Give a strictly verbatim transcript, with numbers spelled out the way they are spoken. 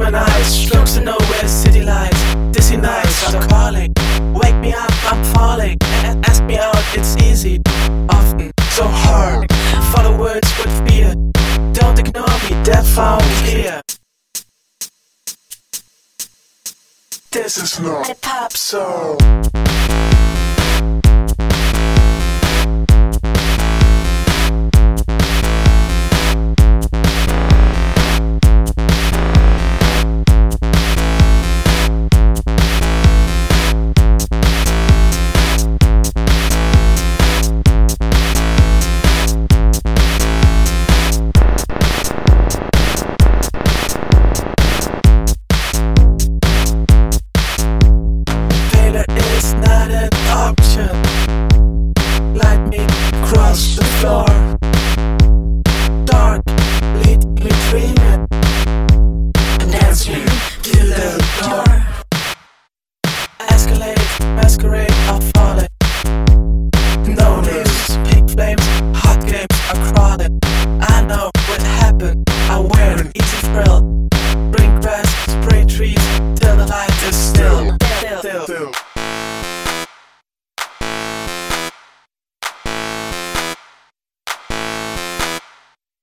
my nights, strokes to nowhere, city lights. Dizzy nights are calling. Wake me up, I'm falling. Ask me out, it's easy. Often so hard. Follow words with fear. Don't ignore me, they're found clear. This is not a pop song. Across the floor, dark, lead me dreaming, and dance me to the door. Escalate, masquerade, I'm falling. No news, pink flames, hot games are crawling. I know what happened, I wear an easy thrill.